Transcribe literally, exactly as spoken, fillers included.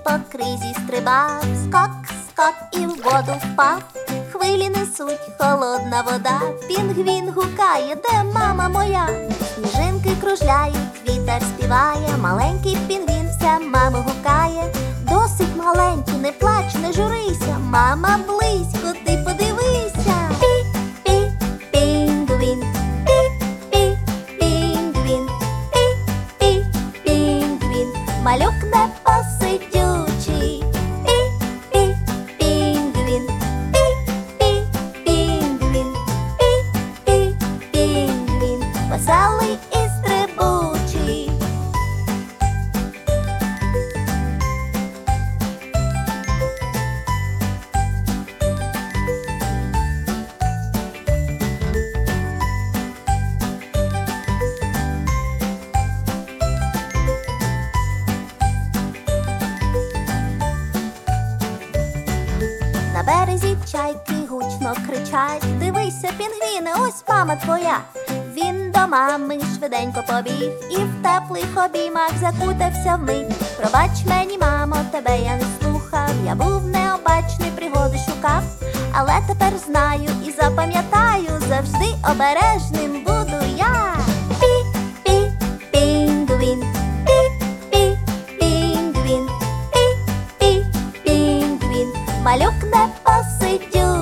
по кризі стрибав, скок, скок і в воду впав. Хвилі несуть, холодна вода, пінгвін гукає, де мама моя? Сніжинки кружляють, вітер співає, маленький пінгвін вся маму гукає. Досить маленький, не плач, не журися, мама близько, ти подивися. Пі-пі, пінгвін, пі-пі, пінгвін, пі-пі, пінгвін, малюк непосидючий. Пі-пі, пінгвін, пі-пі, пінгвін, пі-пі, пінгвін, веселий і стрибучий. На березі чайки гучно кричать, дивися, пінгвіне, ось мама твоя. Він до мами швиденько побіг і в теплих обіймах закутався вмить. Пробач мені, мамо, тебе я не слухав, я був необачний, пригоди шукав. Але тепер знаю і запам'ятаю, завжди обережним буду я. Пі-пі, пінгвін, пі-пі, пінгвін, пі-пі, пінгвін, малюк непосидючий.